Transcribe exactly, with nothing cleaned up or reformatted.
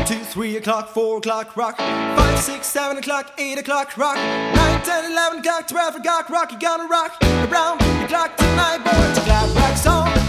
two, three o'clock, four o'clock, rock. Five, six, seven o'clock, eight o'clock, rock. Nine, ten, eleven o'clock, twelve o'clock, rock. You gotta rock around the clock tonight, boys. Glad rock's on.